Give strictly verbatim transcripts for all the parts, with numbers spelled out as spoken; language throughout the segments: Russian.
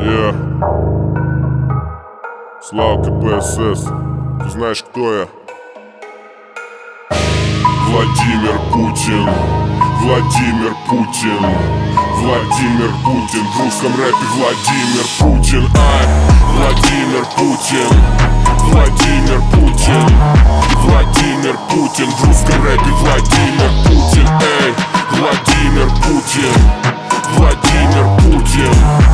Yeah. Славка ПСС. Ты знаешь, кто я? Владимир Путин. Владимир Путин. Владимир Путин. В русском рэпе Владимир Путин. Ай, Владимир Путин. Владимир Путин. Владимир Путин. В русском рэпе Владимир Путин. Эй, Владимир Путин. Владимир Путин.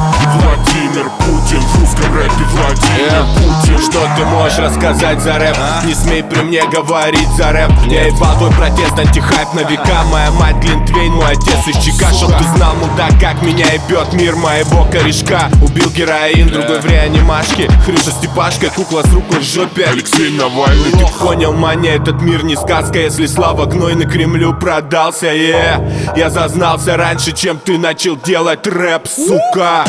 Владимир Путин. В русском рэпе Владимир yeah. Путин. Что ты можешь рассказать за рэп? А? Не смей при мне говорить за рэп. Я ебал твой протест, антихайп на века. Моя мать Глинтвейн, мой отец из Чика. Чтоб ты знал, мудак, как меня ебет мир моего корешка. Убил героин, yeah. другой в реанимашке. Хрюша Степашка, кукла с рукой в жопе. Алексей Навальный. Ты понял, маня, этот мир не сказка. Если слава гнойный Кремлю продался, yeah. Я зазнался раньше, чем ты начал делать рэп, сука.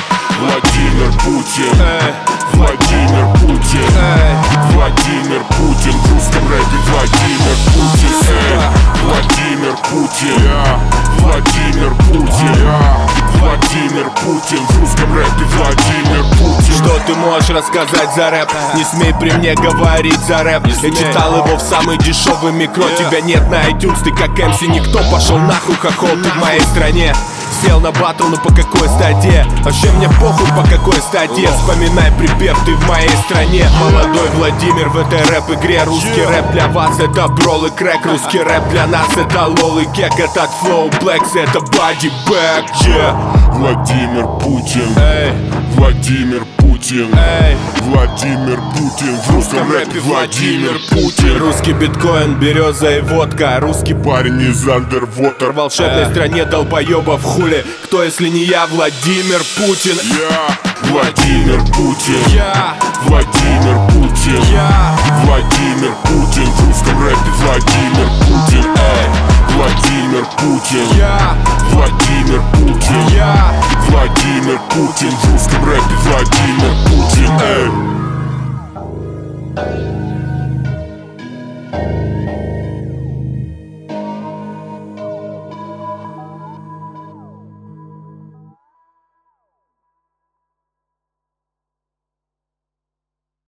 Владимир Путин. Эй. Владимир Путин. Эй. Владимир Путин. В русском рэпе Владимир Путин. Эй. Владимир Путин. Yeah. Владимир Путин. Yeah. Владимир Путин. В русском рэпе Владимир Путин. Что ты можешь рассказать за рэп? Не смей при мне говорить за рэп. Я читал его в самый дешевый микро. yeah. Тебя нет на iTunes, ты как эм си никто. Пошел нахуй, хохол, ты в моей стране. Сел на батл, ну по какой статье? Вообще мне похуй по какой статье. Вспоминай припев, ты в моей стране. Молодой Владимир в этой рэп-игре. Русский рэп для вас это брол и крэк. Русский рэп для нас это лол и кек. Этот флоу блэкс это боди бэк. yeah. Владимир Путин. Эй. Владимир Путин. Эй. Владимир Путин. В русском рэпе Владимир Путин. Русский биткоин, береза и водка. Русский парень из Андервотер. В волшебной стране долбоебов хули. Кто, если не я, Владимир Путин? Я Владимир Путин. Я Владимир Путин. Я Владимир Путин. В русском рэпе Владимир Путин. Эй, Владимир Путин. Я Владимир Путин. Я Владимир Путин. В русском рэпе Владимир